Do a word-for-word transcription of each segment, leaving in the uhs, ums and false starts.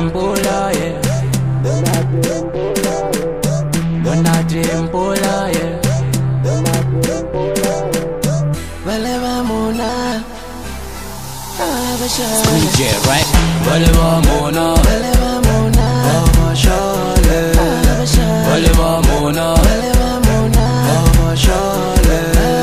Mpola, yeah. Donati Mpola, yeah. Wherever Mona, School J, right? Wherever Mona, wherever Mona, Baba Shale, wherever Mona, wherever Mona, Baba Shale,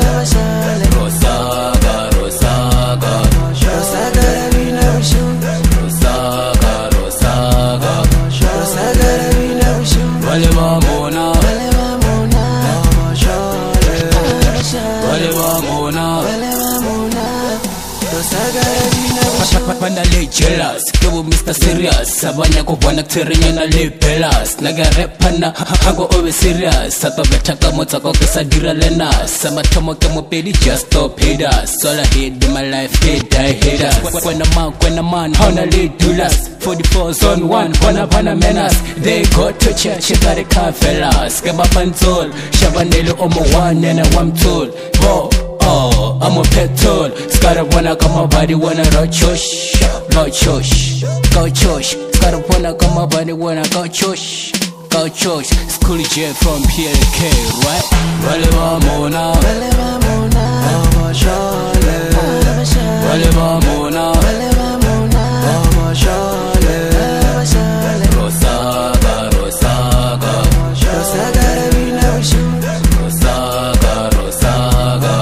Rosaga, Rosaga, Rosaga, Ravina Vishu, Rosaga, Rosaga, Rosaga, Ravina Vishu, wherever Mona, wherever Mona, Baba Shale, wherever Mona, wherever Mona, Rosaga, Ravina Vishu. Pana le jealous, go Mister Serious. Sabanya ko bona terinya na le pelas. Naga rap pana, hago always serious. Sato betaka motsa ko kesa dira lena. Sama tomo ke mo pedi just stop haters. All I hate in my life, hate die haters. When a man, when a man, how na le do last. forty-four zone one, pana pana menace. They go to church, you gotta car fellas. Gaba pantol, shabanelo omo one and a one tool. Bo. Oh, I'm a petrol. Scar wanna come my body wanna go chosh, go chosh, go chosh. Scar wanna come my body wanna go chosh, go chosh. School J from P L K, right? Wherever Mona, wherever Mona, Baba Shale, wherever Mona, wherever Mona, Baba Shale, Rosaga, Rosaga, Rosaga, Ravina Vishu, Rosaga, Rosaga.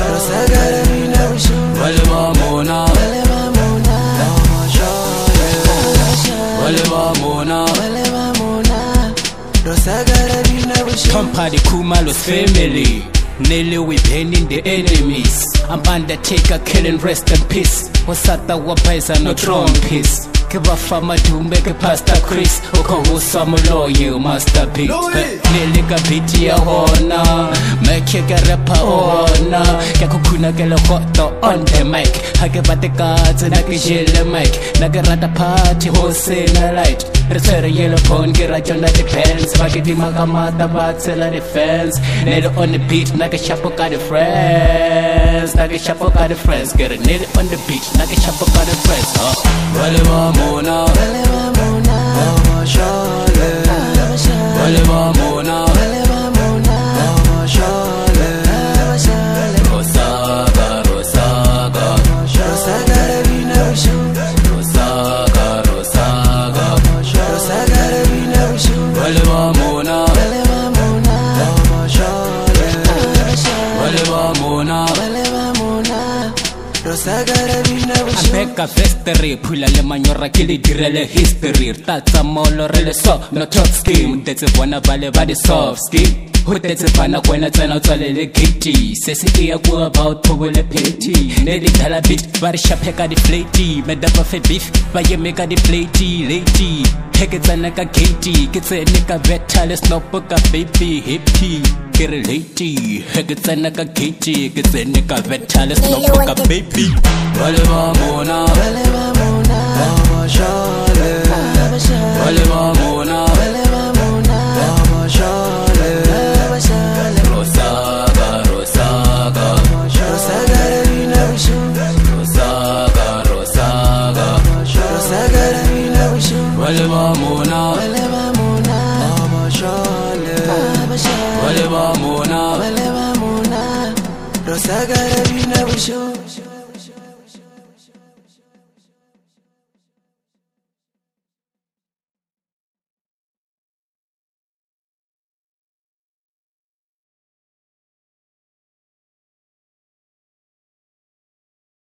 Wherever Mona, wherever Mona, Baba Shale, wherever Mona, wherever Mona, Rosaga, Ravina Vishu. Company Kumalos family, nearly we bending the enemies. I'm Undertaker killing rest in peace. Wasata wapaisa no trumpets. Kiba fama to make a pasta Chris. Oko usama loyal masterpiece. Nearly kapiti ya hona. Make you get rapper hona. Kakukuna gela hoto on the mic. Hage bate cards and naki jele mic. Nagarata party hose na light. Return yellow pon garage on the defense. Bagiti makamata batsela defense. Nail on the beat, naga shapo got the friends. Naga shapo got the friends. Get a nail on the beat, naga shapo got the friends. Wherever Mona, wherever Mona, Baba Shale, wherever Mona, wherever Mona, Baba Shale, Rosaga, Rosaga, Rosaga, Ravina Vishu, Rosaga, Rosaga, Rosaga, Ravina Vishu, wherever Mona, wherever Mona, Baba Shale, wherever Mona, wherever Mona, Rosaga, Ravina Vishu. Beka festery, pula le manyora kili direle history. Tata molo rele so, no talk scheme. That's a wanna vale body soft scheme. Who that's a pana kwena tsana tsale le kitty. Sesi iya ku about powele petty. Nedi thala beat, bari shapeka di flatty. Medaba fe beef, baye meka di flatty, lady. Heke tsana ka kitty, kitse nika beta le snopoka baby hippie. Kere lady, heke tsana ka kitty, kitse nika beta le snopoka baby. Wherever Mona, wherever Mona, Baba Shale, wherever Mona, wherever Mona, Baba Shale, Rosaga, Rosaga, Rosaga, Ravina Vishu, Rosaga, Rosaga, Rosaga, Ravina Vishu, wherever Mona, wherever Mona, Baba Shale, wherever Mona, wherever Mona, Rosaga, Ravina Vishu.